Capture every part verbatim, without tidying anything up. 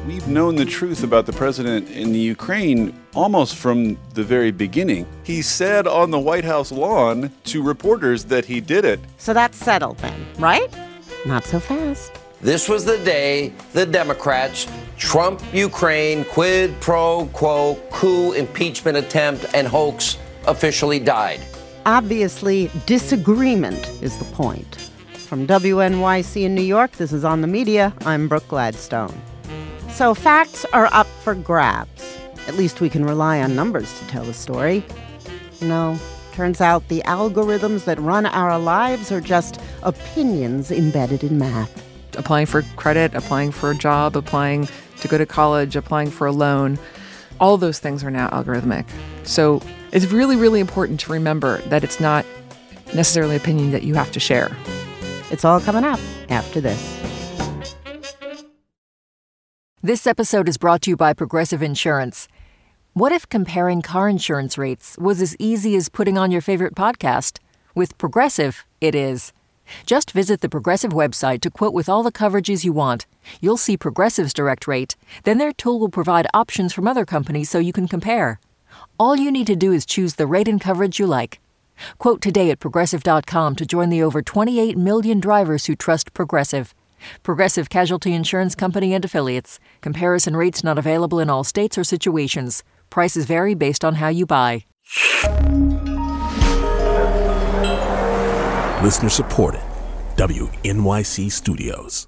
we've known the truth about the president in the Ukraine almost from the very beginning. He said on the White House lawn to reporters that he did it. So that's settled then, right? Not so fast. This was the day the Democrats' Trump Ukraine quid pro quo coup impeachment attempt and hoax officially died. Obviously, disagreement is the point. From W N Y C in New York, this is On the Media. I'm Brooke Gladstone. So facts are up for grabs. At least we can rely on numbers to tell the story. No, turns out the algorithms that run our lives are just opinions embedded in math. Applying for credit, applying for a job, applying to go to college, applying for a loan. All of those things are now algorithmic. So it's really, really important to remember that it's not necessarily an opinion that you have to share. It's all coming up after this. This episode is brought to you by Progressive Insurance. What if comparing car insurance rates was as easy as putting on your favorite podcast? With Progressive, it is. Just visit the Progressive website to quote with all the coverages you want. You'll see Progressive's direct rate. Then their tool will provide options from other companies so you can compare. All you need to do is choose the rate and coverage you like. Quote today at Progressive dot com to join the over twenty-eight million drivers who trust Progressive. Progressive Casualty Insurance Company and Affiliates. Comparison rates not available in all states or situations. Prices vary based on how you buy. Listener supported. W N Y C Studios.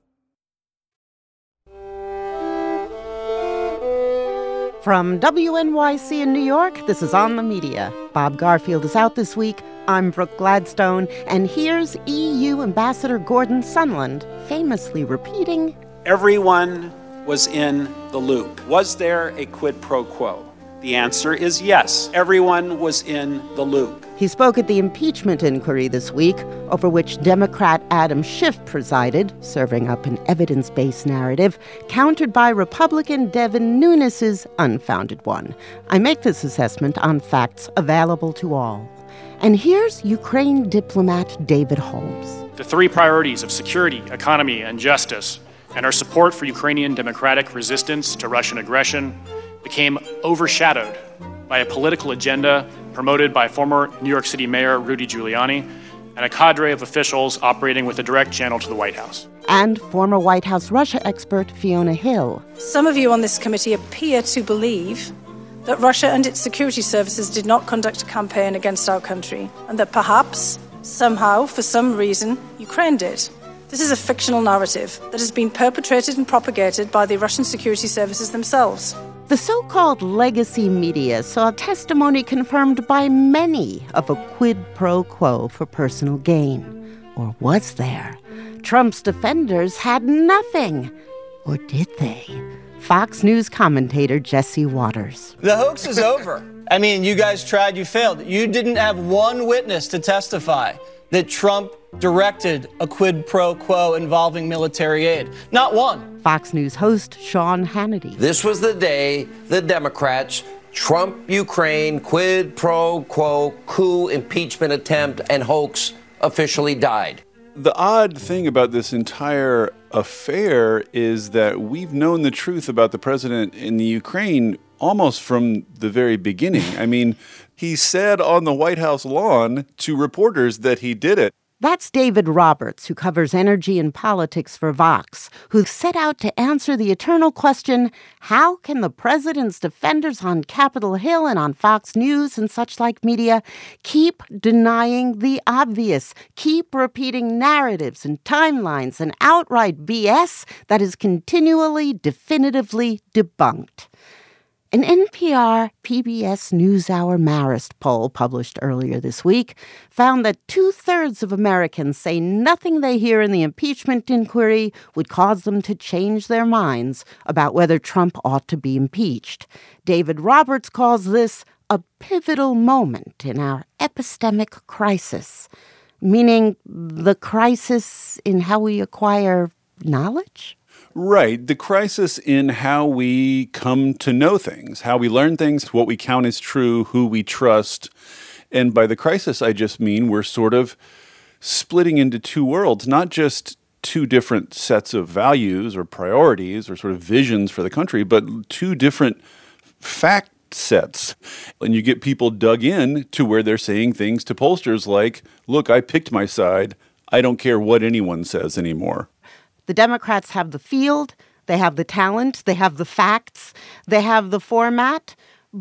From W N Y C in New York, this is On the Media. Bob Garfield is out this week. I'm Brooke Gladstone. And here's E U Ambassador Gordon Sondland famously repeating, "Everyone was in the loop. Was there a quid pro quo? The answer is yes. Everyone was in the loop." He spoke at the impeachment inquiry this week, over which Democrat Adam Schiff presided, serving up an evidence-based narrative, countered by Republican Devin Nunes's unfounded one. I make this assessment on facts available to all. And here's Ukraine diplomat David Holmes. The three priorities of security, economy, and justice, and our support for Ukrainian democratic resistance to Russian aggression, became overshadowed by a political agenda promoted by former New York City Mayor Rudy Giuliani and a cadre of officials operating with a direct channel to the White House. And former White House Russia expert Fiona Hill. Some of you on this committee appear to believe that Russia and its security services did not conduct a campaign against our country, and that perhaps, somehow, for some reason, Ukraine did. This is a fictional narrative that has been perpetrated and propagated by the Russian security services themselves. The so-called legacy media saw testimony confirmed by many of a quid pro quo for personal gain. Or was there? Trump's defenders had nothing. Or did they? Fox News commentator Jesse Waters. The hoax is over. I mean, you guys tried, you failed. You didn't have one witness to testify that Trump directed a quid pro quo involving military aid. Not one. Fox News host Sean Hannity. This was the day the Democrats' Trump Ukraine quid pro quo coup impeachment attempt and hoax officially died. The odd thing about this entire affair is that we've known the truth about the president in the Ukraine almost from the very beginning. I mean, he said on the White House lawn to reporters that he did it. That's David Roberts, who covers energy and politics for Vox, who set out to answer the eternal question, how can the president's defenders on Capitol Hill and on Fox News and such like media keep denying the obvious, keep repeating narratives and timelines and outright B S that is continually, definitively debunked? An N P R P B S NewsHour Marist poll published earlier this week found that two-thirds of Americans say nothing they hear in the impeachment inquiry would cause them to change their minds about whether Trump ought to be impeached. David Roberts calls this a pivotal moment in our epistemic crisis, meaning the crisis in how we acquire knowledge? Right. The crisis in how we come to know things, how we learn things, what we count as true, who we trust. And by the crisis, I just mean we're sort of splitting into two worlds, not just two different sets of values or priorities or sort of visions for the country, but two different fact sets. And you get people dug in to where they're saying things to pollsters like, look, I picked my side. I don't care what anyone says anymore. The Democrats have the field, they have the talent, they have the facts, they have the format,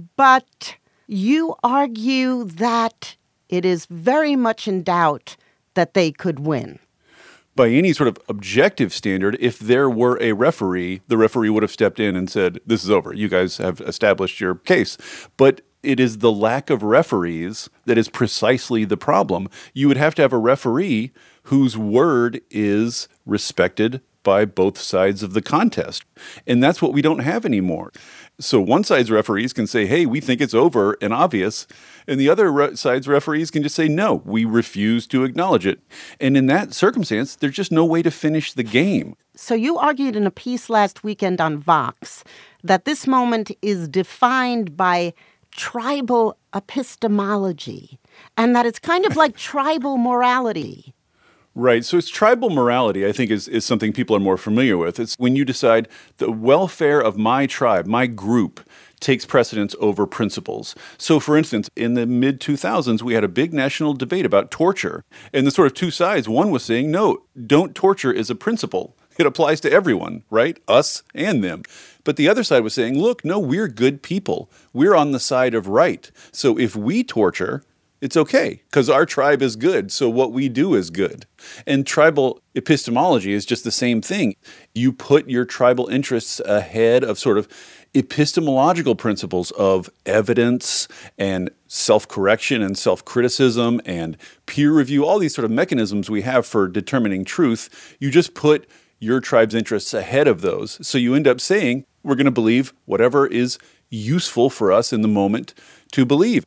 but you argue that it is very much in doubt that they could win. By any sort of objective standard, if there were a referee, the referee would have stepped in and said, this is over. You guys have established your case. But it is the lack of referees that is precisely the problem. You would have to have a referee whose word is respected by both sides of the contest. And that's what we don't have anymore. So one side's referees can say, hey, we think it's over and obvious. And the other re- side's referees can just say, no, we refuse to acknowledge it. And in that circumstance, there's just no way to finish the game. So you argued in a piece last weekend on Vox that this moment is defined by tribal epistemology and that it's kind of like tribal morality. Right. So it's tribal morality, I think, is, is something people are more familiar with. It's when you decide the welfare of my tribe, my group, takes precedence over principles. So, for instance, in the mid two thousands, we had a big national debate about torture. And the sort of two sides, one was saying, no, don't torture is a principle. It applies to everyone, right? Us and them. But the other side was saying, look, no, we're good people. We're on the side of right. So if we torture, it's okay because our tribe is good. So what we do is good. And tribal epistemology is just the same thing. You put your tribal interests ahead of sort of epistemological principles of evidence and self-correction and self-criticism and peer review, all these sort of mechanisms we have for determining truth. You just put your tribe's interests ahead of those. So you end up saying, we're going to believe whatever is useful for us in the moment to believe.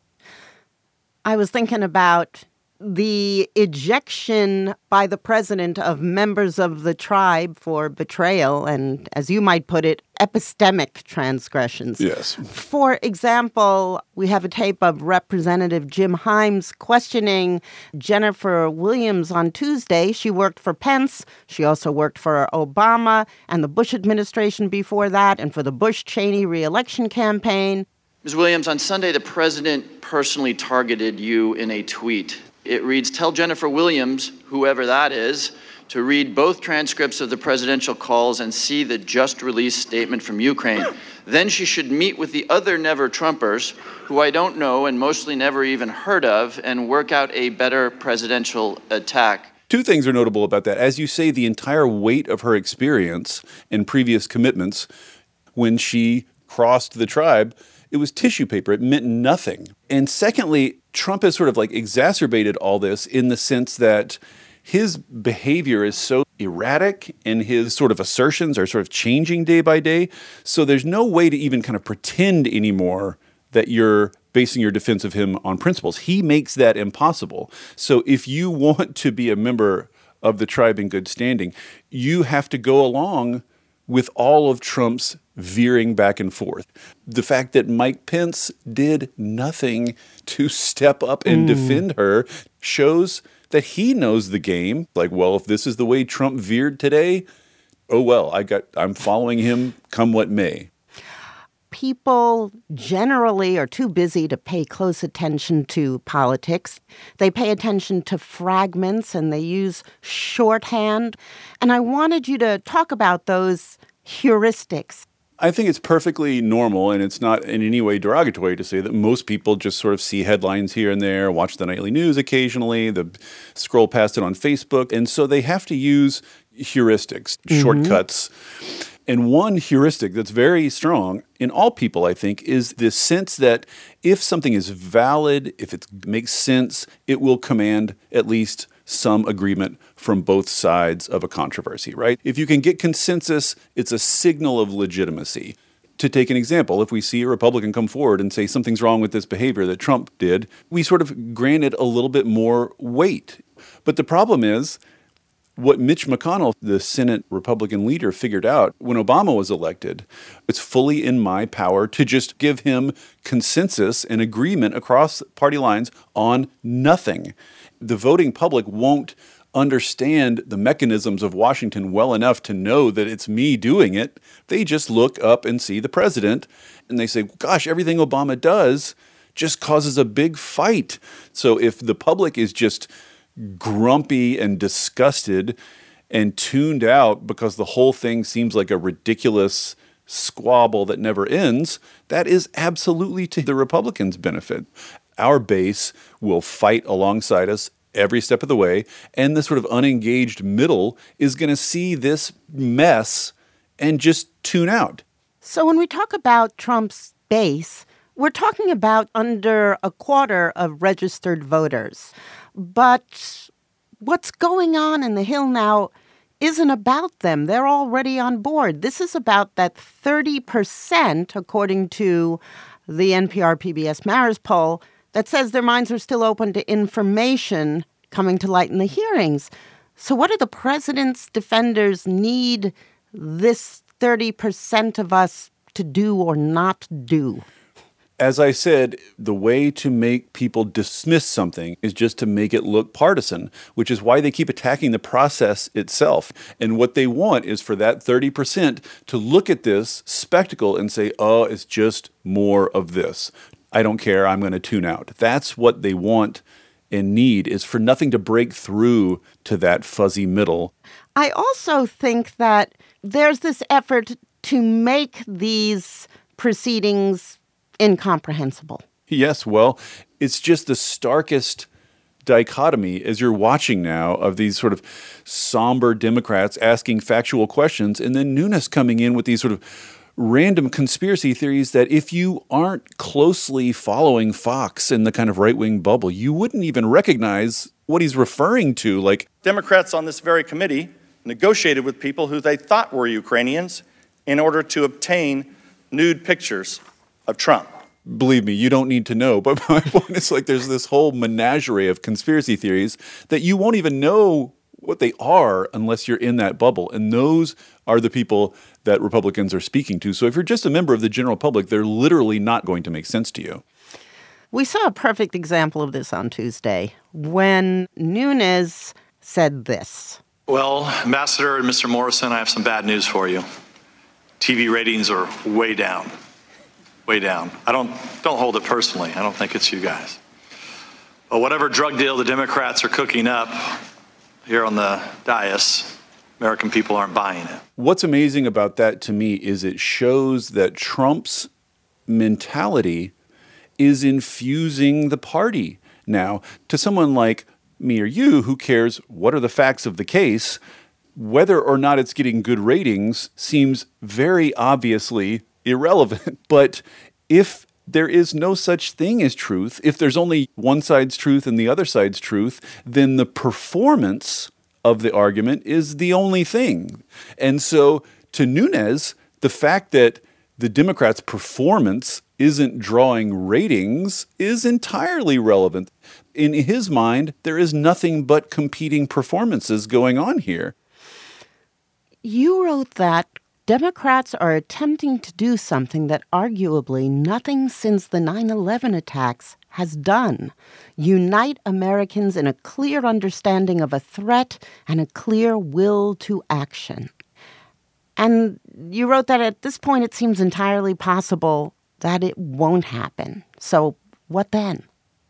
I was thinking about the ejection by the president of members of the tribe for betrayal and, as you might put it, epistemic transgressions. Yes. For example, we have a tape of Representative Jim Himes questioning Jennifer Williams on Tuesday. She worked for Pence. She also worked for Obama and the Bush administration before that and for the Bush-Cheney re-election campaign. Miz Williams, on Sunday, the president personally targeted you in a tweet. It reads, tell Jennifer Williams, whoever that is, to read both transcripts of the presidential calls and see the just-released statement from Ukraine. Then she should meet with the other never-Trumpers, who I don't know and mostly never even heard of, and work out a better presidential attack. Two things are notable about that. As you say, the entire weight of her experience and previous commitments when she crossed the tribe, it was tissue paper. It meant nothing. And secondly, Trump has sort of like exacerbated all this in the sense that his behavior is so erratic and his sort of assertions are sort of changing day by day. So there's no way to even kind of pretend anymore that you're basing your defense of him on principles. He makes that impossible. So if you want to be a member of the tribe in good standing, you have to go along with all of Trump's veering back and forth. The fact that Mike Pence did nothing to step up and mm. defend her shows that he knows the game. Like, well, if this is the way Trump veered today, oh well, I got I'm following him come what may. People generally are too busy to pay close attention to politics. They pay attention to fragments and they use shorthand. And I wanted you to talk about those heuristics. I think it's perfectly normal, and it's not in any way derogatory to say that most people just sort of see headlines here and there, watch the nightly news occasionally, the scroll past it on Facebook, and so they have to use heuristics, mm-hmm. shortcuts. And one heuristic that's very strong in all people, I think, is this sense that if something is valid, if it makes sense, it will command at least some agreement from both sides of a controversy, right? If you can get consensus, it's a signal of legitimacy. To take an example, if we see a Republican come forward and say something's wrong with this behavior that Trump did, we sort of grant it a little bit more weight. But the problem is, what Mitch McConnell, the Senate Republican leader, figured out when Obama was elected, it's fully in my power to just give him consensus and agreement across party lines on nothing. The voting public won't understand the mechanisms of Washington well enough to know that it's me doing it. They just look up and see the president and they say, gosh, everything Obama does just causes a big fight. So if the public is just grumpy and disgusted and tuned out because the whole thing seems like a ridiculous squabble that never ends, that is absolutely to the Republicans' benefit. Our base will fight alongside us every step of the way, and the sort of unengaged middle is going to see this mess and just tune out. So when we talk about Trump's base, we're talking about under a quarter of registered voters. But what's going on in the Hill now isn't about them. They're already on board. This is about that thirty percent, according to the N P R P B S Marist poll, that says their minds are still open to information coming to light in the hearings. So what do the president's defenders need this thirty percent of us to do or not do? As I said, the way to make people dismiss something is just to make it look partisan, which is why they keep attacking the process itself. And what they want is for that thirty percent to look at this spectacle and say, oh, it's just more of this. I don't care. I'm going to tune out. That's what they want and need, is for nothing to break through to that fuzzy middle. I also think that there's this effort to make these proceedings incomprehensible. Yes, well, it's just the starkest dichotomy as you're watching now of these sort of somber Democrats asking factual questions and then Nunes coming in with these sort of random conspiracy theories that if you aren't closely following Fox in the kind of right-wing bubble, you wouldn't even recognize what he's referring to. Like, Democrats on this very committee negotiated with people who they thought were Ukrainians in order to obtain nude pictures of Trump. Believe me, you don't need to know. But my point is, like, there's this whole menagerie of conspiracy theories that you won't even know what they are unless you're in that bubble. And those are the people that Republicans are speaking to. So if you're just a member of the general public, they're literally not going to make sense to you. We saw a perfect example of this on Tuesday when Nunes said this. Well, Ambassador and Mister Morrison, I have some bad news for you. T V ratings are way down. Way down. I don't don't hold it personally. I don't think it's you guys. But whatever drug deal the Democrats are cooking up here on the dais, American people aren't buying it. What's amazing about that to me is it shows that Trump's mentality is infusing the party now. To someone like me or you who cares what are the facts of the case, whether or not it's getting good ratings seems very obviously irrelevant. But if there is no such thing as truth, if there's only one side's truth and the other side's truth, then the performance of the argument is the only thing. And so to Nunes, the fact that the Democrats' performance isn't drawing ratings is entirely relevant. In his mind, there is nothing but competing performances going on here. You wrote that Democrats are attempting to do something that arguably nothing since the nine eleven attacks has done. Unite Americans in a clear understanding of a threat and a clear will to action. And you wrote that at this point it seems entirely possible that it won't happen. So what then?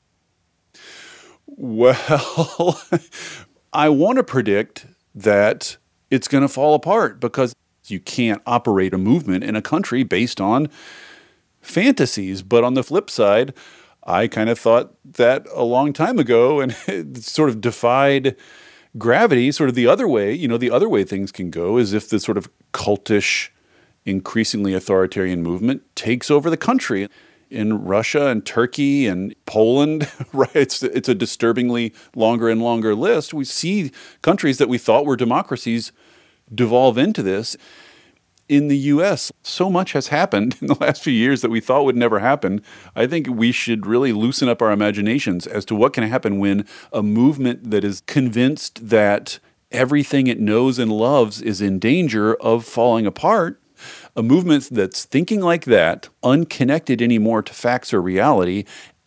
Well, I want to predict that it's going to fall apart because you can't operate a movement in a country based on fantasies. But on the flip side, I kind of thought that a long time ago, and it sort of defied gravity, sort of the other way. You know, the other way things can go is if the sort of cultish, increasingly authoritarian movement takes over the country. In Russia and Turkey and Poland, right? It's, it's a disturbingly longer and longer list. We see countries that we thought were democracies devolve into this. In the U S, so much has happened in the last few years that we thought would never happen. I think we should really loosen up our imaginations as to what can happen when a movement that is convinced that everything it knows and loves is in danger of falling apart. A movement that's thinking like that, unconnected anymore to facts or reality,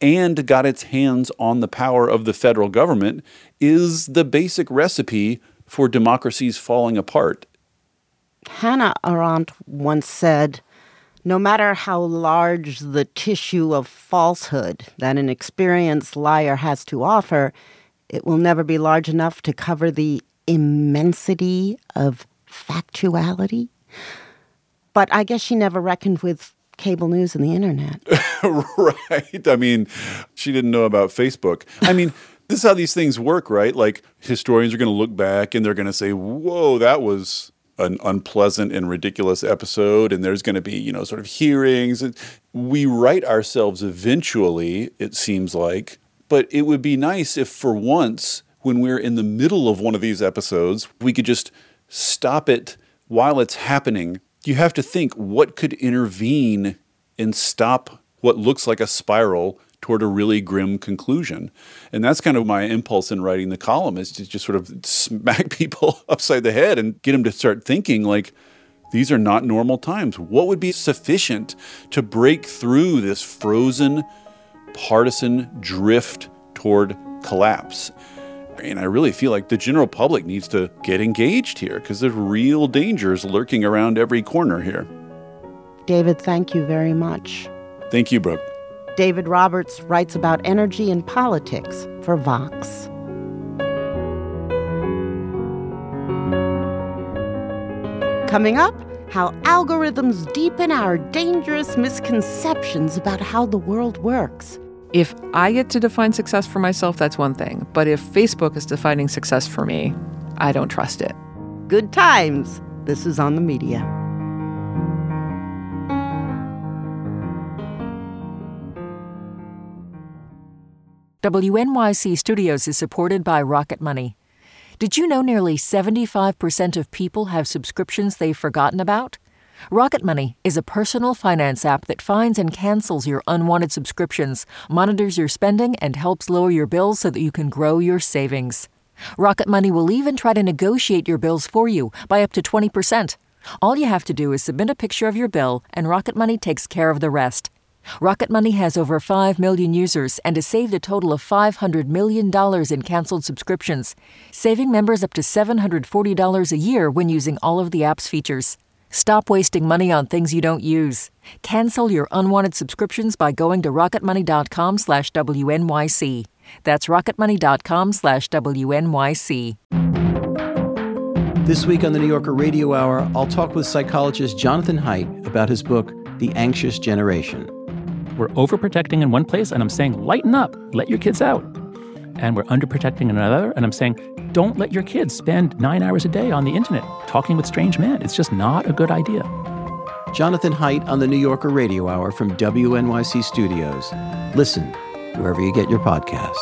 and got its hands on the power of the federal government is the basic recipe for democracies falling apart. Hannah Arendt once said, "No matter how large the tissue of falsehood that an experienced liar has to offer, it will never be large enough to cover the immensity of factuality." But I guess she never reckoned with cable news and the internet. Right. I mean, she didn't know about Facebook. I mean, this is how these things work, right? Like, historians are going to look back and they're going to say, whoa, that was an unpleasant and ridiculous episode. And there's going to be, you know, sort of hearings. We right ourselves eventually, it seems like. But it would be nice if for once, when we're in the middle of one of these episodes, we could just stop it while it's happening. You have to think, what could intervene and stop what looks like a spiral toward a really grim conclusion? And that's kind of my impulse in writing the column, is to just sort of smack people upside the head and get them to start thinking, like, these are not normal times. What would be sufficient to break through this frozen, partisan drift toward collapse? And I really feel like the general public needs to get engaged here, because there's real dangers lurking around every corner here. David, thank you very much. Thank you, Brooke. David Roberts writes about energy and politics for Vox. Coming up, how algorithms deepen our dangerous misconceptions about how the world works. If I get to define success for myself, that's one thing. But if Facebook is defining success for me, I don't trust it. Good times. This is On the Media. W N Y C Studios is supported by Rocket Money. Did you know nearly seventy-five percent of people have subscriptions they've forgotten about? Rocket Money is a personal finance app that finds and cancels your unwanted subscriptions, monitors your spending, and helps lower your bills so that you can grow your savings. Rocket Money will even try to negotiate your bills for you by up to twenty percent. All you have to do is submit a picture of your bill, and Rocket Money takes care of the rest. Rocket Money has over five million users and has saved a total of five hundred million dollars in canceled subscriptions, saving members up to seven hundred forty dollars a year when using all of the app's features. Stop wasting money on things you don't use. Cancel your unwanted subscriptions by going to rocketmoney.com slash WNYC. That's rocketmoney.com slash WNYC. This week on the New Yorker Radio Hour, I'll talk with psychologist Jonathan Haidt about his book, The Anxious Generation. We're overprotecting in one place, and I'm saying, lighten up, let your kids out. And we're underprotecting in another, and I'm saying, don't let your kids spend nine hours a day on the internet talking with strange men. It's just not a good idea. Jonathan Haidt on the New Yorker Radio Hour from W N Y C Studios. Listen wherever you get your podcasts.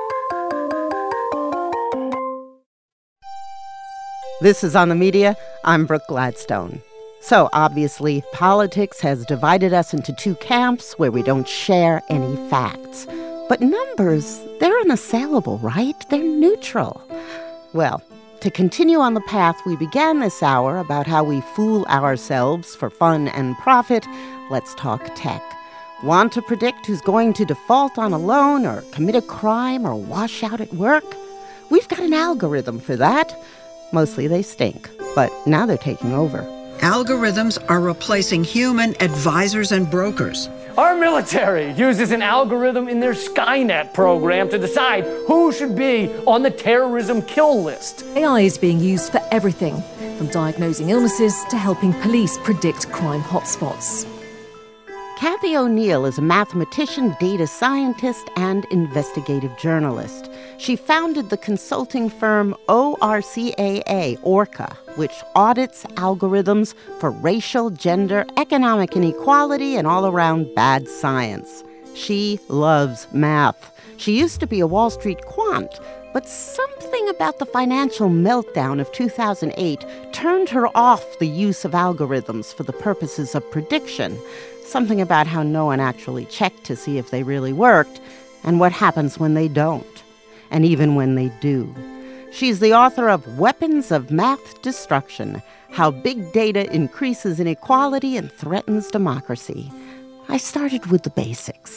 This is On the Media. I'm Brooke Gladstone. So obviously, politics has divided us into two camps where we don't share any facts. But numbers, they're unassailable, right? They're neutral. Well, to continue on the path we began this hour about how we fool ourselves for fun and profit, let's talk tech. Want to predict who's going to default on a loan or commit a crime or wash out at work? We've got an algorithm for that. Mostly they stink, but now they're taking over. Algorithms are replacing human advisors and brokers. Our military uses an algorithm in their Skynet program to decide who should be on the terrorism kill list. A I is being used for everything, from diagnosing illnesses to helping police predict crime hotspots. Kathy O'Neill is a mathematician, data scientist, and investigative journalist. She founded the consulting firm O R C A A, ORCA, which audits algorithms for racial, gender, economic inequality, and all-around bad science. She loves math. She used to be a Wall Street quant, but something about the financial meltdown of two thousand eight turned her off the use of algorithms for the purposes of prediction. Something about how no one actually checked to see if they really worked, and what happens when they don't, and even when they do. She's the author of Weapons of Math Destruction: How Big Data Increases Inequality and Threatens Democracy. I started with the basics.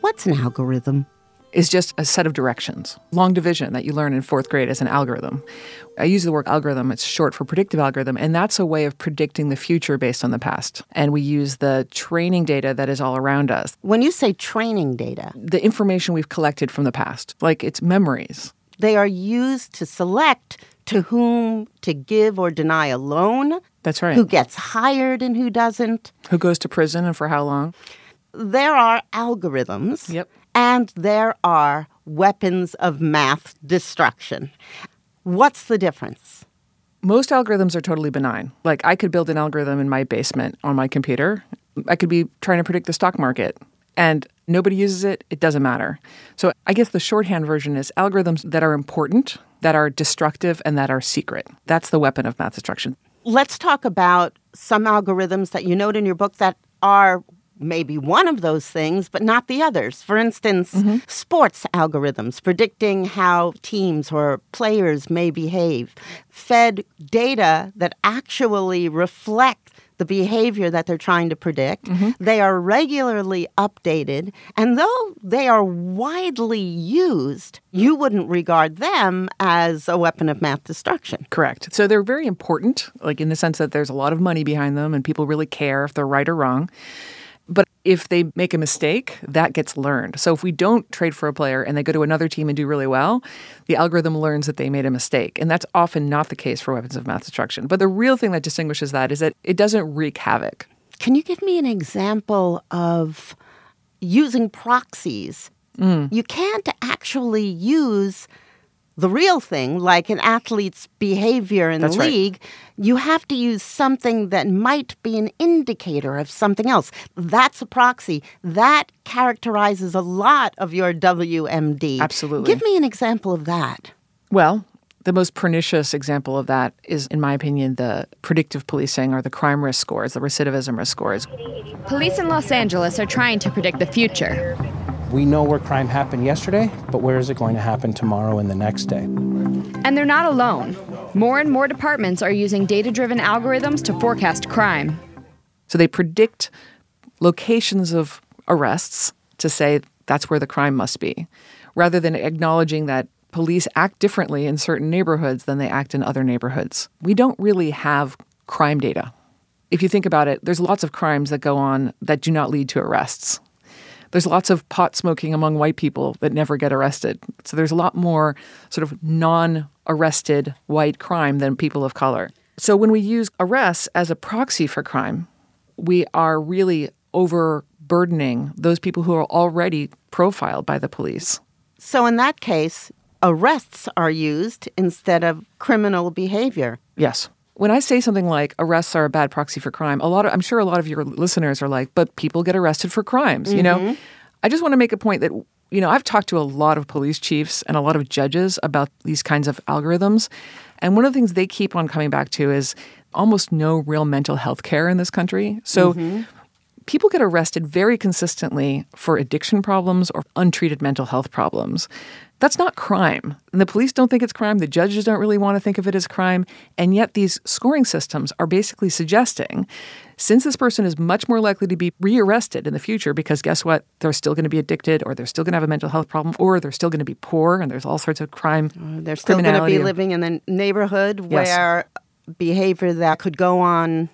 What's an algorithm? Is just a set of directions. Long division that you learn in fourth grade as an algorithm. I use the word algorithm, it's short for predictive algorithm, and that's a way of predicting the future based on the past. And we use the training data that is all around us. When you say training data, the information we've collected from the past, like it's memories. They are used to select to whom to give or deny a loan. That's right. Who gets hired and who doesn't. Who goes to prison and for how long. There are algorithms. Yep. And there are weapons of math destruction. What's the difference? Most algorithms are totally benign. Like I could build an algorithm in my basement on my computer. I could be trying to predict the stock market and nobody uses it. It doesn't matter. So I guess the shorthand version is algorithms that are important, that are destructive, and that are secret. That's the weapon of math destruction. Let's talk about some algorithms that you note in your book that are maybe one of those things, but not the others. For instance, mm-hmm. sports algorithms predicting how teams or players may behave, fed data that actually reflect the behavior that they're trying to predict. Mm-hmm. They are regularly updated, and though they are widely used, you wouldn't regard them as a weapon of math destruction. Correct. So they're very important, like in the sense that there's a lot of money behind them and people really care if they're right or wrong. But if they make a mistake, that gets learned. So if we don't trade for a player and they go to another team and do really well, the algorithm learns that they made a mistake. And that's often not the case for weapons of math destruction. But the real thing that distinguishes that is that it doesn't wreak havoc. Can you give me an example of using proxies? Mm. You can't actually use the real thing, like an athlete's behavior in That's the league. Right. You have to use something that might be an indicator of something else. That's a proxy. That characterizes a lot of your W M D. Absolutely. Give me an example of that. Well, the most pernicious example of that is, in my opinion, the predictive policing or the crime risk scores, the recidivism risk scores. Police in Los Angeles are trying to predict the future. We know where crime happened yesterday, but where is it going to happen tomorrow and the next day? And they're not alone. More and more departments are using data-driven algorithms to forecast crime. So they predict locations of arrests to say that's where the crime must be, rather than acknowledging that police act differently in certain neighborhoods than they act in other neighborhoods. We don't really have crime data. If you think about it, there's lots of crimes that go on that do not lead to arrests. There's lots of pot smoking among white people that never get arrested. So there's a lot more sort of non-arrested white crime than people of color. So when we use arrests as a proxy for crime, we are really overburdening those people who are already profiled by the police. So in that case, arrests are used instead of criminal behavior. Yes. When I say something like arrests are a bad proxy for crime, a lot of, I'm sure a lot of your listeners are like, but people get arrested for crimes, mm-hmm. you know? I just want to make a point that, you know, I've talked to a lot of police chiefs and a lot of judges about these kinds of algorithms. And one of the things they keep on coming back to is almost no real mental health care in this country. So mm-hmm. people get arrested very consistently for addiction problems or untreated mental health problems. That's not crime. And the police don't think it's crime. The judges don't really want to think of it as crime. And yet these scoring systems are basically suggesting, since this person is much more likely to be rearrested in the future because guess what? They're still going to be addicted, or they're still going to have a mental health problem, or they're still going to be poor, and there's all sorts of crime. Uh, they're still going to be living in a neighborhood yes. where behavior that could go on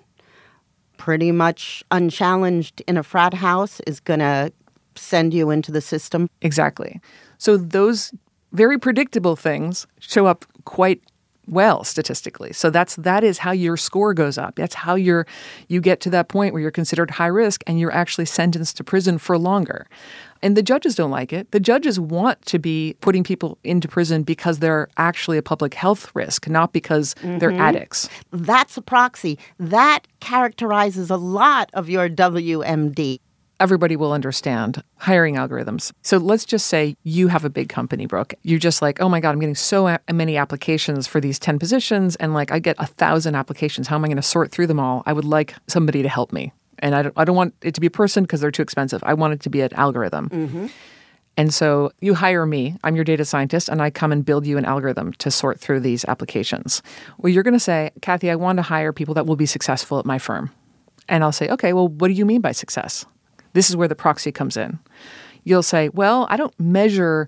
pretty much unchallenged in a frat house is going to send you into the system. Exactly. So those very predictable things show up quite well statistically. So that's that is how your score goes up. That's how you're you get to that point where you're considered high risk and you're actually sentenced to prison for longer. And the judges don't like it. The judges want to be putting people into prison because they're actually a public health risk, not because mm-hmm. they're addicts. That's a proxy. That characterizes a lot of your W M D. Everybody will understand hiring algorithms. So let's just say you have a big company, Brooke. You're just like, oh my God, I'm getting so a- many applications for these ten positions. And like, I get a thousand applications. How am I going to sort through them all? I would like somebody to help me. And I don't, I don't want it to be a person because they're too expensive. I want it to be an algorithm. Mm-hmm. And so you hire me. I'm your data scientist, and I come and build you an algorithm to sort through these applications. Well, you're going to say, Kathy, I want to hire people that will be successful at my firm. And I'll say, okay, well, what do you mean by success? This is where the proxy comes in. you'll say, well, I don't measure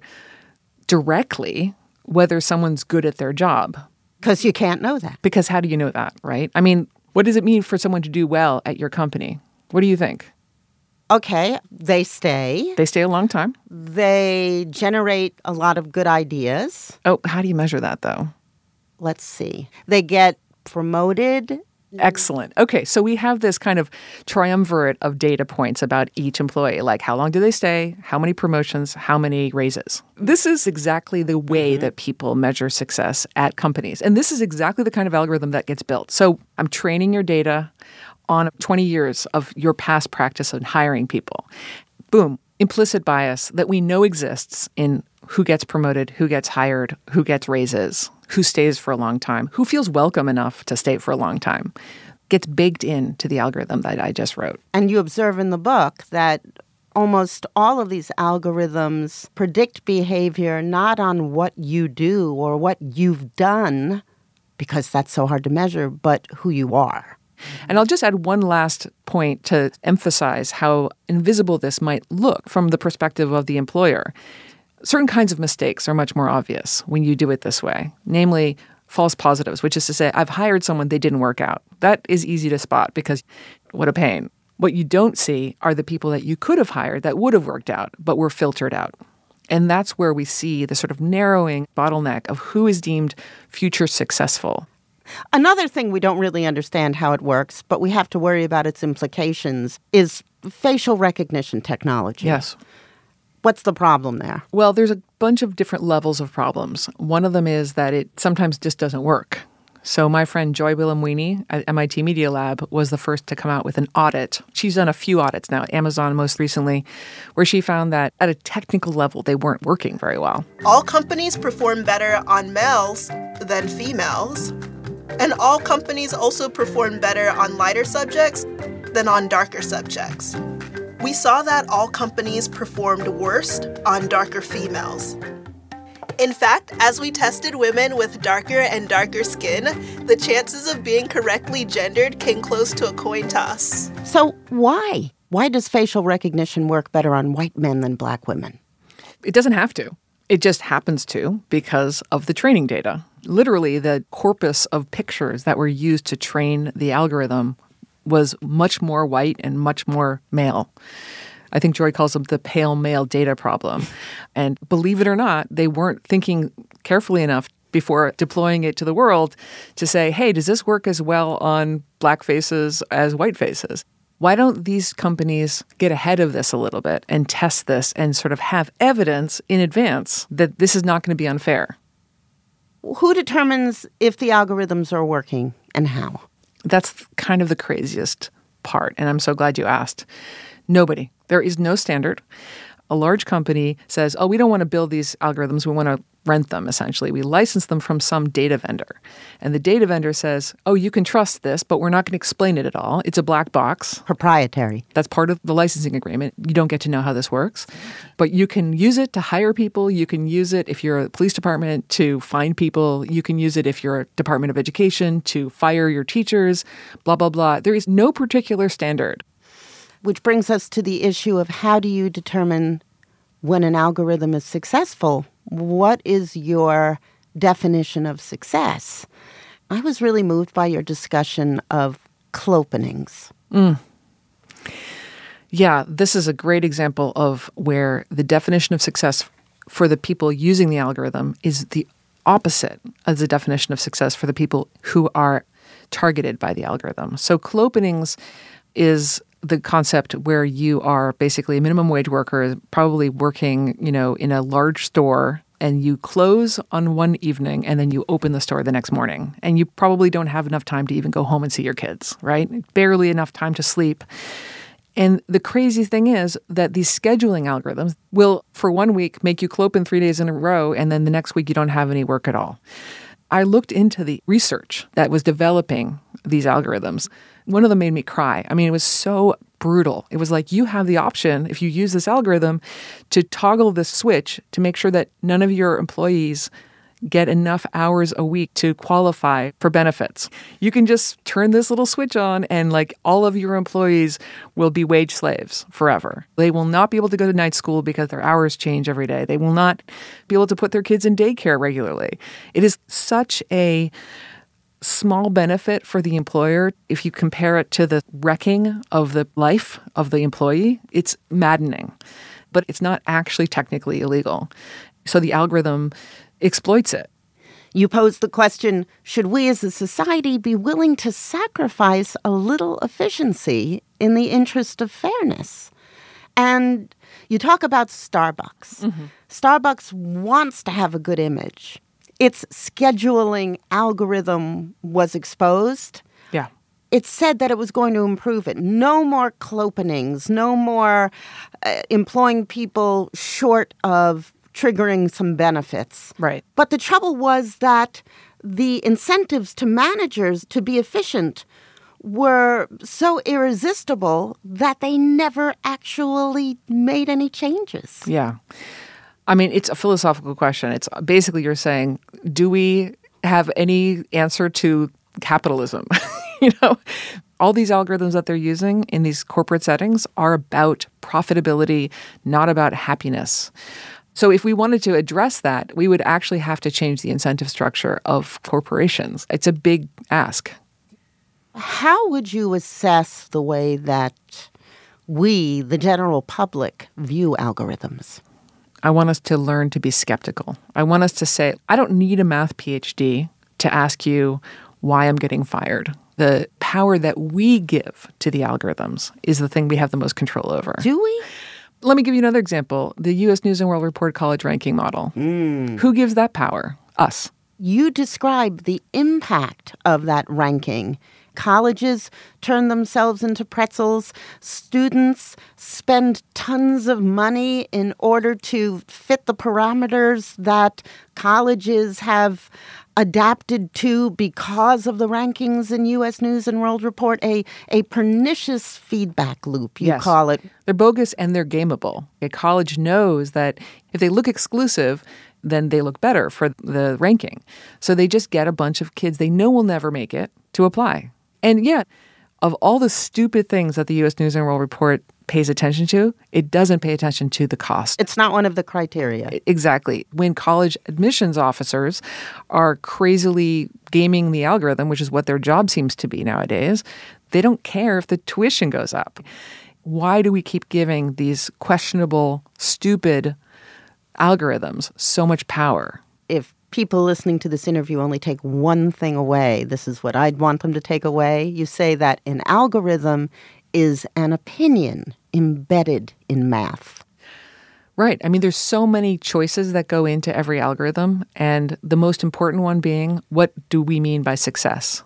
directly whether someone's good at their job. Because you can't know that. Because how do you know that, right? I mean, what does it mean for someone to do well at your company? What do you think? Okay, they stay. They stay a long time. They generate a lot of good ideas. Oh, how do you measure that, though? Let's see. They get promoted. Excellent. Okay, so we have this kind of triumvirate of data points about each employee, like how long do they stay, how many promotions, how many raises. This is exactly the way mm-hmm. that people measure success at companies. And this is exactly the kind of algorithm that gets built. So I'm training your data on twenty years of your past practice in hiring people. Boom, implicit bias that we know exists in who gets promoted, who gets hired, who gets raises, who stays for a long time, who feels welcome enough to stay for a long time, gets baked into the algorithm that I just wrote. And you observe in the book that almost all of these algorithms predict behavior not on what you do or what you've done, because that's so hard to measure, but who you are. And I'll just add one last point to emphasize how invisible this might look from the perspective of the employer. Certain kinds of mistakes are much more obvious when you do it this way, namely false positives, which is to say, I've hired someone, they didn't work out. That is easy to spot because what a pain. What you don't see are the people that you could have hired that would have worked out, but were filtered out. And that's where we see the sort of narrowing bottleneck of who is deemed future successful. Another thing we don't really understand how it works, but we have to worry about its implications, is facial recognition technology. Yes. What's the problem there? Well, there's a bunch of different levels of problems. One of them is that it sometimes just doesn't work. So my friend Joy Buolamwini at M I T Media Lab was the first to come out with an audit. She's done a few audits now, Amazon most recently, where she found that at a technical level, they weren't working very well. All companies perform better on males than females. And all companies also perform better on lighter subjects than on darker subjects. We saw that all companies performed worst on darker females. In fact, as we tested women with darker and darker skin, the chances of being correctly gendered came close to a coin toss. So why? Why does facial recognition work better on white men than black women? It doesn't have to. It just happens to because of the training data. Literally, the corpus of pictures that were used to train the algorithm was much more white and much more male. I think Joy calls them the pale male data problem. And believe it or not, they weren't thinking carefully enough before deploying it to the world to say, hey, does this work as well on black faces as white faces? Why don't these companies get ahead of this a little bit and test this and sort of have evidence in advance that this is not going to be unfair? Who determines if the algorithms are working and how? That's kind of the craziest part, and I'm so glad you asked. Nobody. There is no standard. A large company says, oh, we don't want to build these algorithms. We want to rent them, essentially. We license them from some data vendor. And the data vendor says, oh, you can trust this, but we're not going to explain it at all. It's a black box. Proprietary. That's part of the licensing agreement. You don't get to know how this works. But you can use it to hire people. You can use it if you're a police department to find people. You can use it if you're a Department of Education to fire your teachers, blah, blah, blah. There is no particular standard. Which brings us to the issue of how do you determine when an algorithm is successful? What is your definition of success? I was really moved by your discussion of clopenings. Mm. Yeah, this is a great example of where the definition of success for the people using the algorithm is the opposite of the definition of success for the people who are targeted by the algorithm. So clopenings is the concept where you are basically a minimum wage worker, probably working, you know, in a large store, and you close on one evening and then you open the store the next morning. And you probably don't have enough time to even go home and see your kids, right? Barely enough time to sleep. And the crazy thing is that these scheduling algorithms will, for one week, make you clopen three days in a row, and then the next week you don't have any work at all. I looked into the research that was developing these algorithms. One of them made me cry. I mean, it was so brutal. It was like you have the option, if you use this algorithm, to toggle this switch to make sure that none of your employees get enough hours a week to qualify for benefits. You can just turn this little switch on and like all of your employees will be wage slaves forever. They will not be able to go to night school because their hours change every day. They will not be able to put their kids in daycare regularly. It is such a small benefit for the employer. If you compare it to the wrecking of the life of the employee, it's maddening. But it's not actually technically illegal. So the algorithm exploits it. You pose the question, should we as a society be willing to sacrifice a little efficiency in the interest of fairness? And you talk about Starbucks. Mm-hmm. Starbucks wants to have a good image. Its scheduling algorithm was exposed. Yeah. It said that it was going to improve it. No more clopenings, no more uh, employing people short of triggering some benefits. Right. But the trouble was that the incentives to managers to be efficient were so irresistible that they never actually made any changes. Yeah. I mean, it's a philosophical question. It's basically you're saying, do we have any answer to capitalism? You know, all these algorithms that they're using in these corporate settings are about profitability, not about happiness. So if we wanted to address that, we would actually have to change the incentive structure of corporations. It's a big ask. How would you assess the way that we, the general public, view algorithms? I want us to learn to be skeptical. I want us to say, I don't need a math P H D to ask you why I'm getting fired. The power that we give to the algorithms is the thing we have the most control over. Do we? Let me give you another example. The U S News and World Report college ranking model. Mm. Who gives that power? Us. You describe the impact of that ranking. Colleges turn themselves into pretzels. Students spend tons of money in order to fit the parameters that colleges have adapted to because of the rankings in U S News and World Report, a, a pernicious feedback loop, you yes. call it. They're bogus and they're gameable. A college knows that if they look exclusive, then they look better for the ranking. So they just get a bunch of kids they know will never make it to apply. And yet, of all the stupid things that the U S News and World Report pays attention to, it doesn't pay attention to the cost. It's not one of the criteria. Exactly. When college admissions officers are crazily gaming the algorithm, which is what their job seems to be nowadays, they don't care if the tuition goes up. Why do we keep giving these questionable, stupid algorithms so much power? If people listening to this interview only take one thing away, this is what I'd want them to take away. You say that an algorithm is an opinion embedded in math. Right. I mean, there's so many choices that go into every algorithm, and the most important one being, what do we mean by success?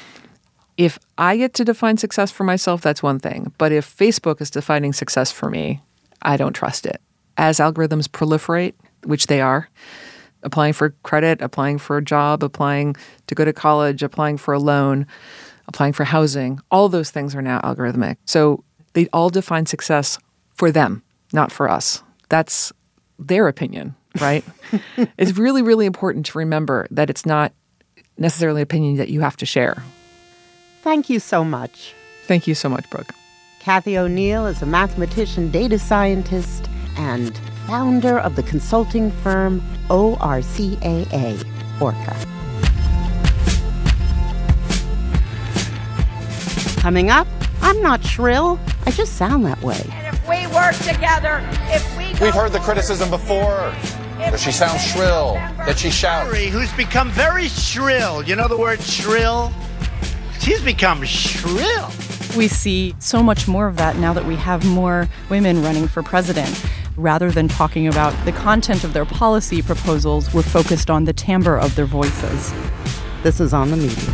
If I get to define success for myself, that's one thing. But if Facebook is defining success for me, I don't trust it. As algorithms proliferate, which they are, applying for credit, applying for a job, applying to go to college, applying for a loan, applying for housing, all those things are now algorithmic. So they all define success for them, not for us. That's their opinion, right? It's really, really important to remember that it's not necessarily an opinion that you have to share. Thank you so much. Thank you so much, Brooke. Cathy O'Neil is a mathematician, data scientist, and founder of the consulting firm O R C A A, Orca. Coming up, I'm not shrill. I just sound that way. And if we work together, if we We've heard the criticism before that she sounds shrill, that she shouts. Who's become very shrill. You know the word shrill? She's become shrill. We see so much more of that now that we have more women running for president. Rather than talking about the content of their policy proposals, we're focused on the timbre of their voices. This is On the Media.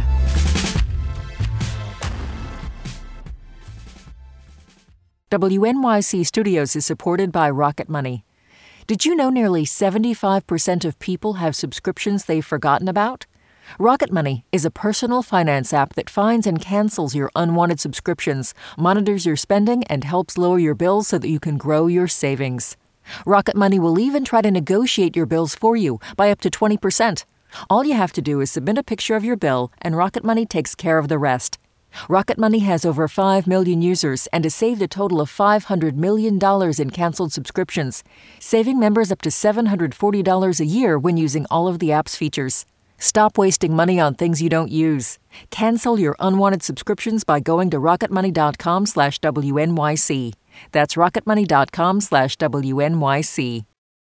W N Y C Studios is supported by Rocket Money. Did you know nearly seventy-five percent of people have subscriptions they've forgotten about? Rocket Money is a personal finance app that finds and cancels your unwanted subscriptions, monitors your spending, and helps lower your bills so that you can grow your savings. Rocket Money will even try to negotiate your bills for you by up to twenty percent. All you have to do is submit a picture of your bill, and Rocket Money takes care of the rest. Rocket Money has over five million users and has saved a total of five hundred million dollars in canceled subscriptions, saving members up to seven hundred forty dollars a year when using all of the app's features. Stop wasting money on things you don't use. Cancel your unwanted subscriptions by going to rocketmoney.com slash WNYC. That's rocketmoney.com slash WNYC.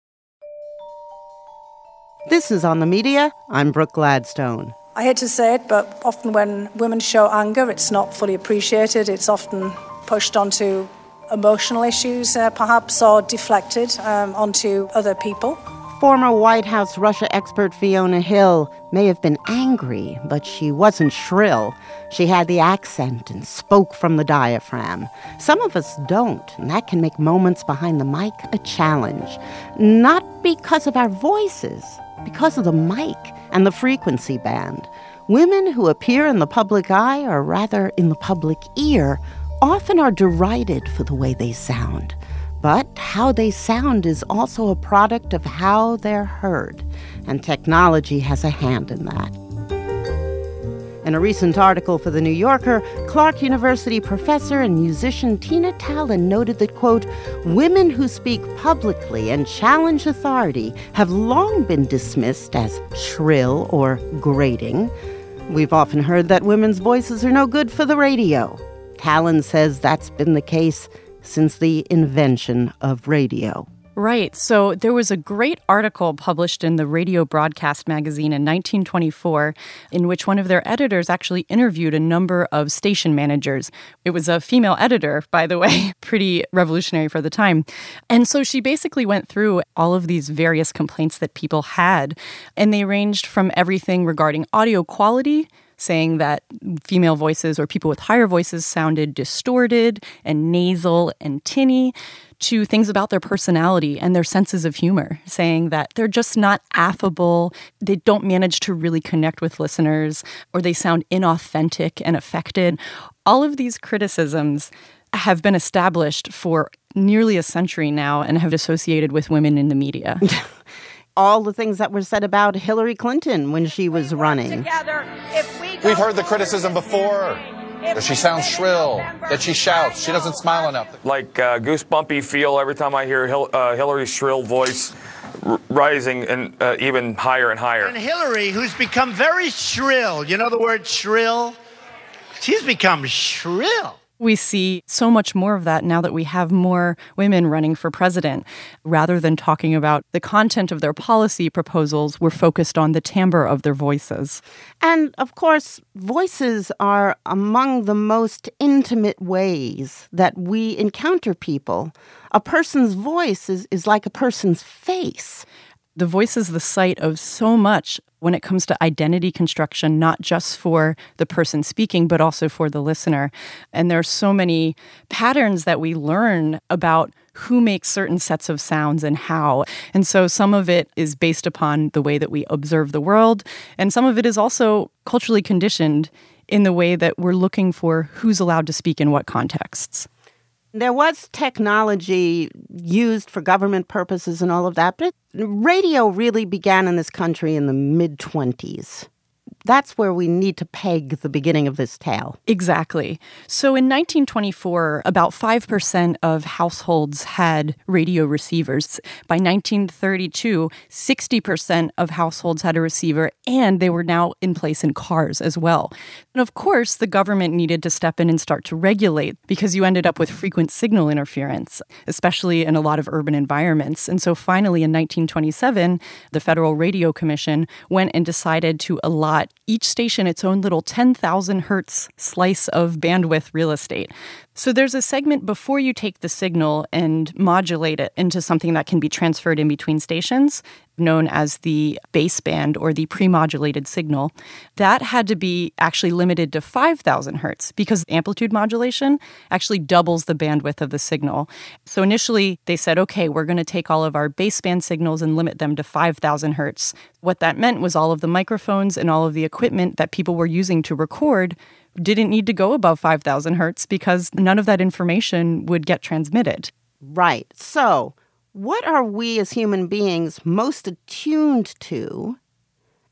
This is On the Media. I'm Brooke Gladstone. I hate to say it, but often when women show anger, it's not fully appreciated. It's often pushed onto emotional issues, uh, perhaps, or deflected um, onto other people. Former White House Russia expert Fiona Hill may have been angry, but she wasn't shrill. She had the accent and spoke from the diaphragm. Some of us don't, and that can make moments behind the mic a challenge. Not because of our voices, because of the mic and the frequency band. Women who appear in the public eye, or rather in the public ear, often are derided for the way they sound. But how they sound is also a product of how they're heard, and technology has a hand in that. In a recent article for The New Yorker, Clark University professor and musician Tina Talon noted that, quote, women who speak publicly and challenge authority have long been dismissed as shrill or grating. We've often heard that women's voices are no good for the radio. Talon says that's been the case since the invention of radio. Right. So there was a great article published in the Radio Broadcast magazine in nineteen twenty-four in which one of their editors actually interviewed a number of station managers. It was a female editor, by the way, pretty revolutionary for the time. And so she basically went through all of these various complaints that people had, and they ranged from everything regarding audio quality, saying that female voices or people with higher voices sounded distorted and nasal and tinny, to things about their personality and their senses of humor, saying that they're just not affable, they don't manage to really connect with listeners, or they sound inauthentic and affected. All of these criticisms have been established for nearly a century now and have associated with women in the media. All the things that were said about Hillary Clinton when she was running. Together, if we We've heard the criticism before. That she sounds shrill, that she shouts, she doesn't smile enough. Like uh, goosebumpy feel every time I hear Hil- uh, Hillary's shrill voice r- rising and uh, even higher and higher. And Hillary, who's become very shrill, you know the word shrill? She's become shrill. We see so much more of that now that we have more women running for president. Rather than talking about the content of their policy proposals, we're focused on the timbre of their voices. And, of course, voices are among the most intimate ways that we encounter people. A person's voice is, is like a person's face. The voice is the site of so much when it comes to identity construction, not just for the person speaking, but also for the listener. And there are so many patterns that we learn about who makes certain sets of sounds and how. And so some of it is based upon the way that we observe the world, and some of it is also culturally conditioned in the way that we're looking for who's allowed to speak in what contexts. There was technology used for government purposes and all of that, but radio really began in this country in the mid-twenties. That's where we need to peg the beginning of this tale. Exactly. So in nineteen twenty-four, about five percent of households had radio receivers. By nineteen thirty-two, sixty percent of households had a receiver, and they were now in place in cars as well. And of course, the government needed to step in and start to regulate because you ended up with frequent signal interference, especially in a lot of urban environments. And so finally, in nineteen twenty-seven, the Federal Radio Commission went and decided to allot each station its own little ten thousand hertz slice of bandwidth real estate. So there's a segment before you take the signal and modulate it into something that can be transferred in between stations, known as the baseband or the pre-modulated signal. That had to be actually limited to five thousand hertz because amplitude modulation actually doubles the bandwidth of the signal. So initially they said, okay, we're going to take all of our baseband signals and limit them to five thousand hertz. What that meant was all of the microphones and all of the equipment that people were using to record didn't need to go above five thousand hertz because none of that information would get transmitted. Right. So what are we as human beings most attuned to,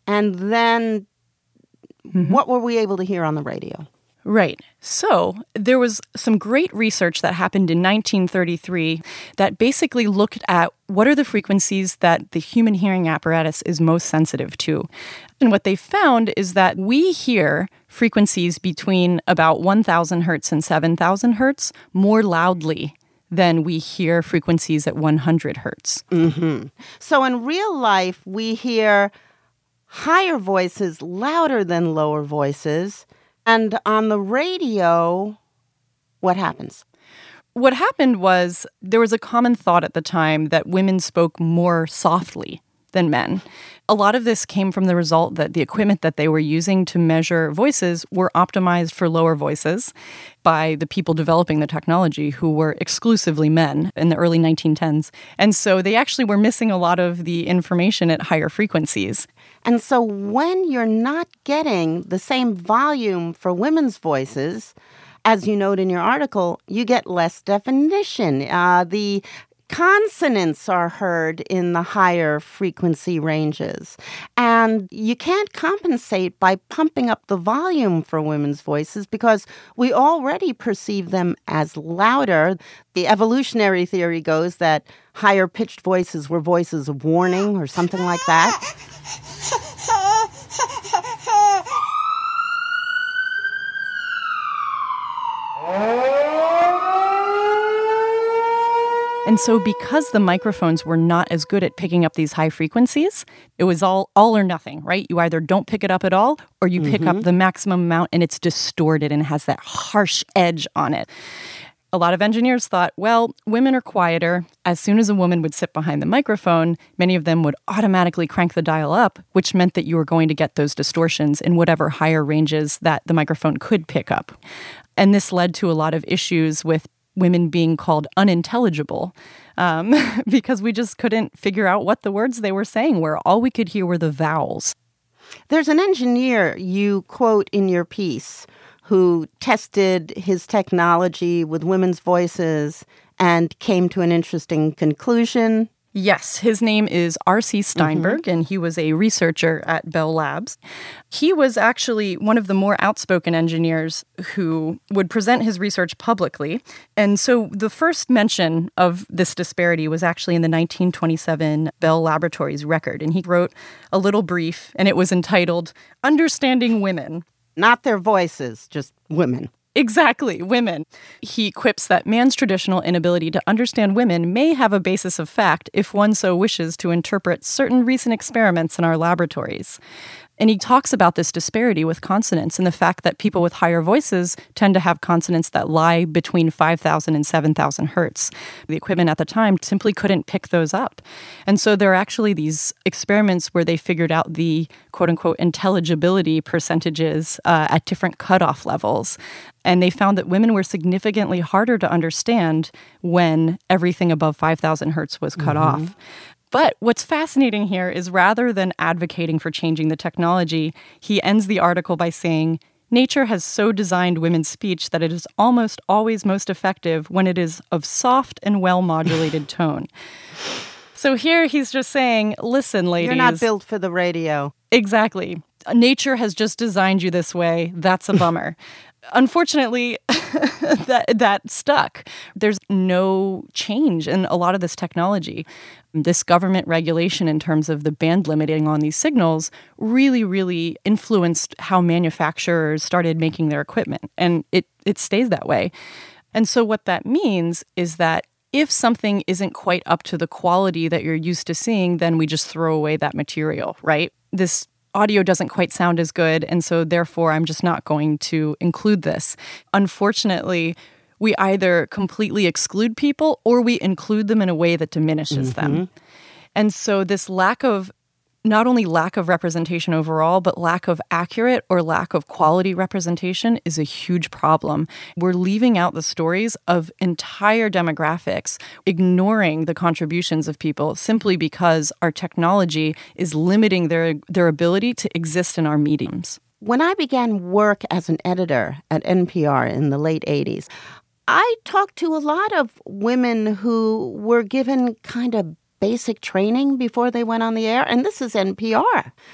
And then Mm-hmm. what were we able to hear on the radio? Right. So there was some great research that happened in nineteen thirty-three that basically looked at what are the frequencies that the human hearing apparatus is most sensitive to. And what they found is that we hear frequencies between about one thousand hertz and seven thousand hertz more loudly than we hear frequencies at one hundred hertz. Mm-hmm. So in real life, we hear higher voices louder than lower voices. And on the radio, what happens? What happened was there was a common thought at the time that women spoke more softly than men. A lot of this came from the result that the equipment that they were using to measure voices were optimized for lower voices by the people developing the technology, who were exclusively men in the early nineteen tens. And so they actually were missing a lot of the information at higher frequencies. And so when you're not getting the same volume for women's voices, as you note in your article, you get less definition. Uh, the consonants are heard in the higher frequency ranges. And you can't compensate by pumping up the volume for women's voices because we already perceive them as louder. The evolutionary theory goes that higher pitched voices were voices of warning or something like that. And so because the microphones were not as good at picking up these high frequencies, it was all all or nothing, right? You either don't pick it up at all or you pick Mm-hmm. up the maximum amount and it's distorted and has that harsh edge on it. A lot of engineers thought, well, women are quieter. As soon as a woman would sit behind the microphone, many of them would automatically crank the dial up, which meant that you were going to get those distortions in whatever higher ranges that the microphone could pick up. And this led to a lot of issues with women being called unintelligible um, because we just couldn't figure out what the words they were saying were. All we could hear were the vowels. There's an engineer you quote in your piece who tested his technology with women's voices and came to an interesting conclusion. Yes, his name is R C Steinberg, mm-hmm. and he was a researcher at Bell Labs. He was actually one of the more outspoken engineers who would present his research publicly. And so the first mention of this disparity was actually in the nineteen twenty-seven Bell Laboratories record. And he wrote a little brief, and it was entitled, Understanding Women. Not their voices, just women. Exactly, women. He quips that man's traditional inability to understand women may have a basis of fact if one so wishes to interpret certain recent experiments in our laboratories. And he talks about this disparity with consonants and the fact that people with higher voices tend to have consonants that lie between five thousand and seven thousand hertz. The equipment at the time simply couldn't pick those up. And so there are actually these experiments where they figured out the quote-unquote intelligibility percentages uh, at different cutoff levels. And they found that women were significantly harder to understand when everything above five thousand hertz was cut Mm-hmm. off. But what's fascinating here is rather than advocating for changing the technology, he ends the article by saying, nature has so designed women's speech that it is almost always most effective when it is of soft and well-modulated tone. So here he's just saying, listen, ladies. You're not built for the radio. Exactly. Nature has just designed you this way. That's a bummer. Unfortunately, that that stuck. There's no change in a lot of this technology. This government regulation in terms of the band limiting on these signals really, really influenced how manufacturers started making their equipment. And it, it stays that way. And so what that means is that if something isn't quite up to the quality that you're used to seeing, then we just throw away that material, right? This audio doesn't quite sound as good, and so therefore I'm just not going to include this. Unfortunately, we either completely exclude people or we include them in a way that diminishes Mm-hmm. them. And so this lack of, not only lack of representation overall, but lack of accurate or lack of quality representation is a huge problem. We're leaving out the stories of entire demographics, ignoring the contributions of people simply because our technology is limiting their, their ability to exist in our mediums. When I began work as an editor at N P R in the late eighties, I talked to a lot of women who were given kind of basic training before they went on the air, and this is N P R.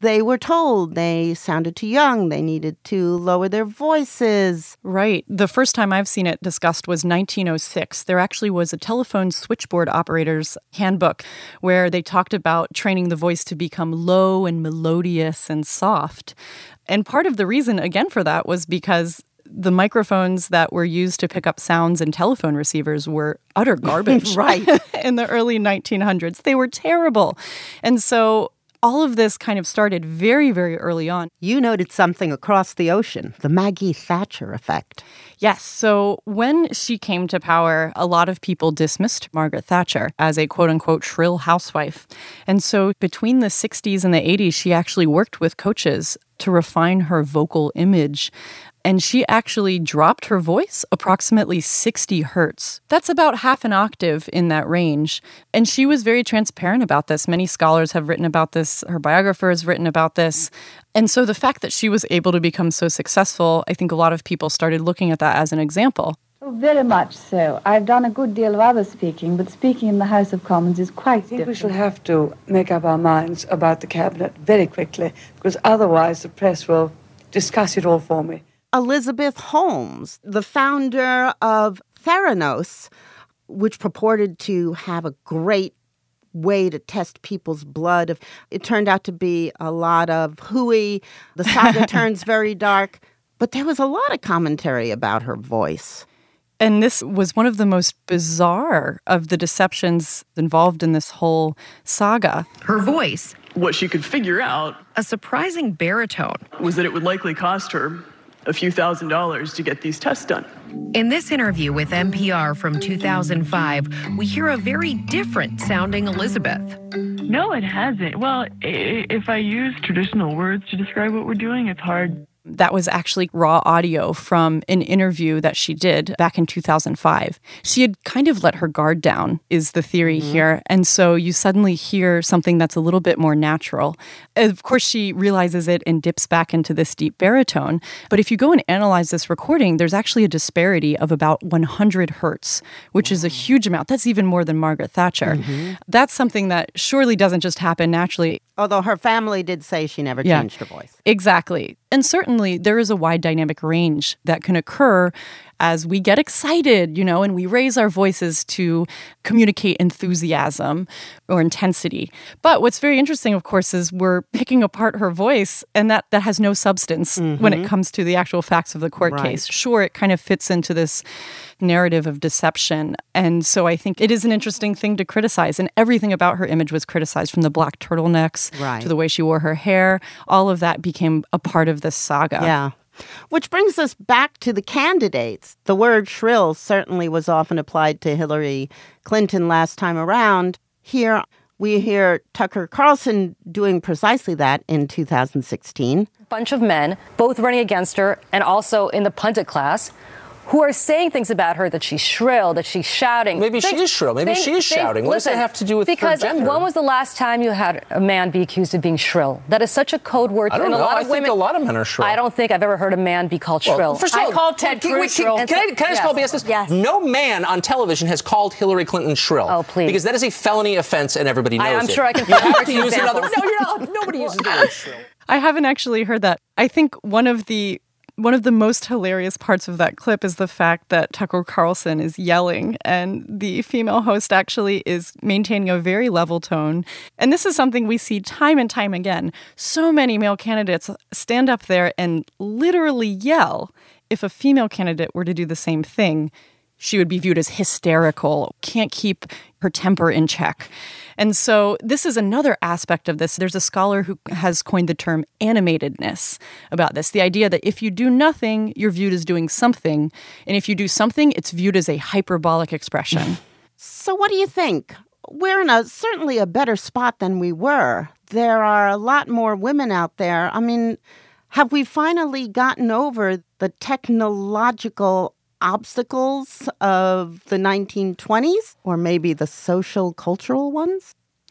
they were told they sounded too young, they needed to lower their voices. Right. The first time I've seen it discussed was nineteen oh six. There actually was a telephone switchboard operator's handbook where they talked about training the voice to become low and melodious and soft. And part of the reason, again, for that was because the microphones that were used to pick up sounds in telephone receivers were utter garbage. Right. In the early nineteen hundreds. They were terrible. And so all of this kind of started very, very early on. You noted something across the ocean, the Maggie Thatcher effect. Yes. So when she came to power, a lot of people dismissed Margaret Thatcher as a quote-unquote shrill housewife. And so between the sixties and the eighties, she actually worked with coaches to refine her vocal image. And she actually dropped her voice approximately sixty hertz. That's about half an octave in that range. And she was very transparent about this. Many scholars have written about this. Her biographer has written about this. And so the fact that she was able to become so successful, I think a lot of people started looking at that as an example. Oh, very much so. I've done a good deal of other speaking, but speaking in the House of Commons is quite different. I think we shall have to make up our minds about the cabinet very quickly, because otherwise the press will discuss it all for me. Elizabeth Holmes, the founder of Theranos, which purported to have a great way to test people's blood. It turned out to be a lot of hooey. The saga turns very dark. But there was a lot of commentary about her voice. And this was one of the most bizarre of the deceptions involved in this whole saga. Her voice. What she could figure out, a surprising baritone, was that it would likely cost her a few thousand dollars to get these tests done. In this interview with N P R from two thousand five, we hear a very different sounding Elizabeth. No, it hasn't. Well, if I use traditional words to describe what we're doing, it's hard. That was actually raw audio from an interview that she did back in two thousand five. She had kind of let her guard down, is the theory mm-hmm. here. And so you suddenly hear something that's a little bit more natural. Of course, she realizes it and dips back into this deep baritone. But if you go and analyze this recording, there's actually a disparity of about one hundred hertz, which is a huge amount. That's even more than Margaret Thatcher. Mm-hmm. That's something that surely doesn't just happen naturally. Although her family did say she never yeah, changed her voice. Exactly. And certainly there is a wide dynamic range that can occur as we get excited, you know, and we raise our voices to communicate enthusiasm or intensity. But what's very interesting, of course, is we're picking apart her voice, and that, that has no substance mm-hmm. when it comes to the actual facts of the court right. case. Sure, it kind of fits into this narrative of deception. And so I think it is an interesting thing to criticize. And everything about her image was criticized, from the black turtlenecks right. to the way she wore her hair. All of that became a part of this saga. Yeah. Which brings us back to the candidates. The word shrill certainly was often applied to Hillary Clinton last time around. Here we hear Tucker Carlson doing precisely that in two thousand sixteen. A bunch of men, both running against her and also in the pundit class, who are saying things about her, that she's shrill, that she's shouting. Maybe Think, she is shrill. Maybe think, she is think, shouting. What listen, does that have to do with because her gender? When was the last time you had a man be accused of being shrill? That is such a code word. I don't and know. A lot I of think women, a lot of men are shrill. I don't think I've ever heard a man be called well, shrill. First of all, I called Ted can, Cruz can, shrill. Can, can, I, can I just yes. call B S this? Yes. No man on television has called Hillary Clinton shrill. Oh, please. Because that is a felony offense and everybody knows I, I'm it. sure I can You find have to use examples. another. No, you're not. Nobody uses the word shrill. I haven't actually heard that. I think one of the One of the most hilarious parts of that clip is the fact that Tucker Carlson is yelling and the female host actually is maintaining a very level tone. And this is something we see time and time again. So many male candidates stand up there and literally yell. If a female candidate were to do the same thing, she would be viewed as hysterical, can't keep her temper in check. And so this is another aspect of this. There's a scholar who has coined the term animatedness about this, the idea that if you do nothing, you're viewed as doing something. And if you do something, it's viewed as a hyperbolic expression. So what do you think? We're in a certainly a better spot than we were. There are a lot more women out there. I mean, have we finally gotten over the technological obstacles of the nineteen twenties, or maybe the social cultural ones?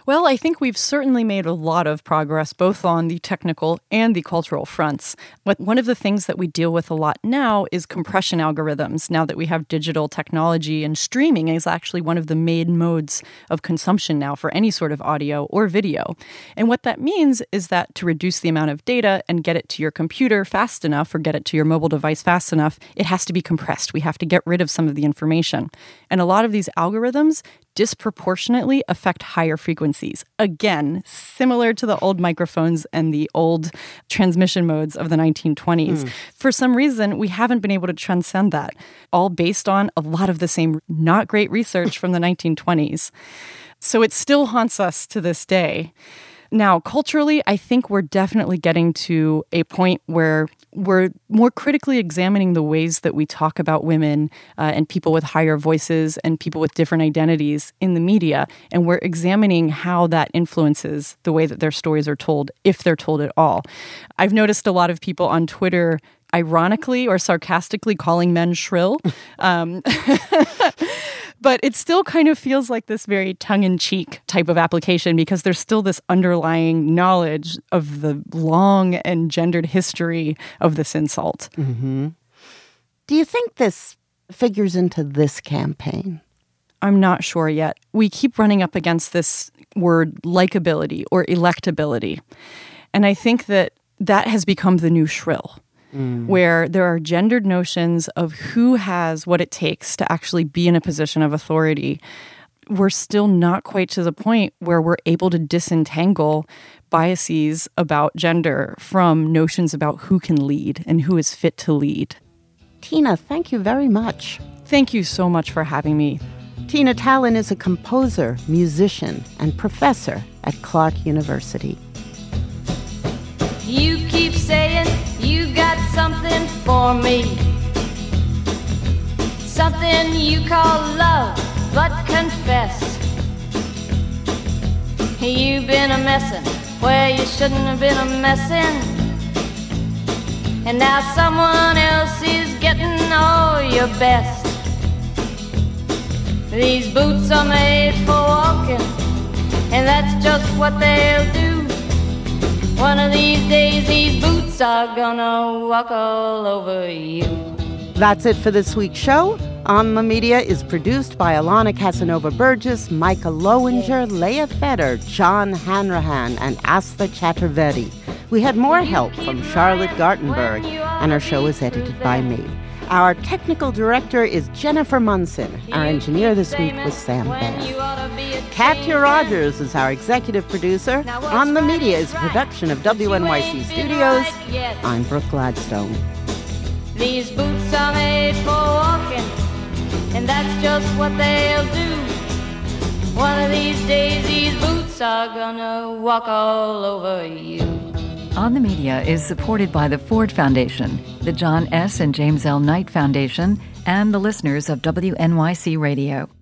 Well, I think we've certainly made a lot of progress, both on the technical and the cultural fronts. But one of the things that we deal with a lot now is compression algorithms. Now that we have digital technology, and streaming is actually one of the main modes of consumption now for any sort of audio or video. And what that means is that to reduce the amount of data and get it to your computer fast enough, or get it to your mobile device fast enough, it has to be compressed. We have to get rid of some of the information. And a lot of these algorithms disproportionately affect higher frequencies. Again, similar to the old microphones and the old transmission modes of the nineteen twenties. Mm. For some reason, we haven't been able to transcend that, all based on a lot of the same not great research from the nineteen twenties. So it still haunts us to this day. Now, culturally, I think we're definitely getting to a point where we're more critically examining the ways that we talk about women uh, and people with higher voices and people with different identities in the media. And we're examining how that influences the way that their stories are told, if they're told at all. I've noticed a lot of people on Twitter ironically or sarcastically calling men shrill. Um, but it still kind of feels like this very tongue-in-cheek type of application, because there's still this underlying knowledge of the long and gendered history of this insult. Mm-hmm. Do you think this figures into this campaign? I'm not sure yet. We keep running up against this word likability or electability. And I think that that has become the new shrill. Mm. Where there are gendered notions of who has what it takes to actually be in a position of authority. We're still not quite to the point where we're able to disentangle biases about gender from notions about who can lead and who is fit to lead. Tina, thank you very much. Thank you so much for having me. Tina Tallon is a composer, musician, and professor at Clark University. You keep saying you got something for me, something you call love, but confess you've been a messin' where you shouldn't have been a messin', and now someone else is getting all your best. These boots are made for walking, and that's just what they'll do. One of these days, these boots are gonna walk all over you. That's it for this week's show. On the Media is produced by Alana Casanova-Burgess, Micah Lowinger, Leah Feder, John Hanrahan, and Asta Chaturvedi. We had more help from Charlotte Gartenberg, and our show is edited by me. Our technical director is Jennifer Munson. Our engineer this week was Sam Baird. Katya Rogers is our executive producer. On the Media is a production of W N Y C Studios. I'm Brooke Gladstone. These boots are made for walking, and that's just what they'll do. One of these days, these boots are gonna walk all over you. On the Media is supported by the Ford Foundation, the John S. and James L. Knight Foundation, and the listeners of W N Y C Radio.